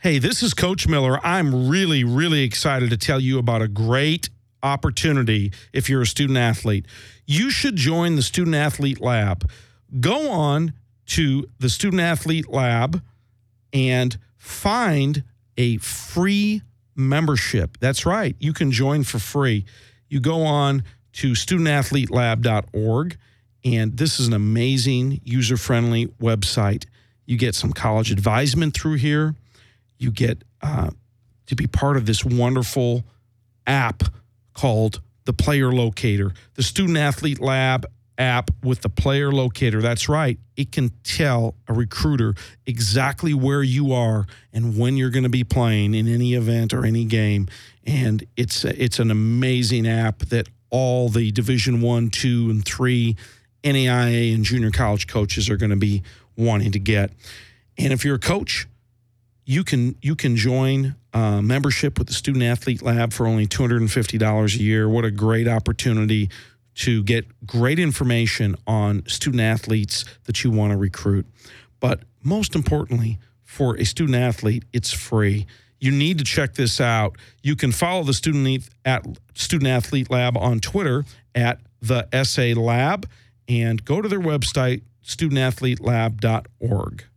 Hey, this is Coach Miller. I'm really, really excited to tell you about a great opportunity if you're a student athlete. You should join the Student Athlete Lab. Go on to the Student Athlete Lab and find a free membership. That's right. You can join for free. You go on to studentathletelab.org, and this is an amazing, user-friendly website. You get some college advisement through here. You get to be part of this wonderful app called the Player Locator, the Student Athlete Lab app with the Player Locator. That's right. It can tell a recruiter exactly where you are and when you're going to be playing in any event or any game. And it's an amazing app that all the Division I, II, and III NAIA and junior college coaches are going to be wanting to get. And if you're a coach, you can join membership with the Student Athlete Lab for only $250 a year. What a great opportunity to get great information on student athletes that you want to recruit. But most importantly, for a student athlete, it's free. You need to check this out. You can follow the Student Athlete Lab on Twitter at the SA Lab and go to their website, studentathletelab.org.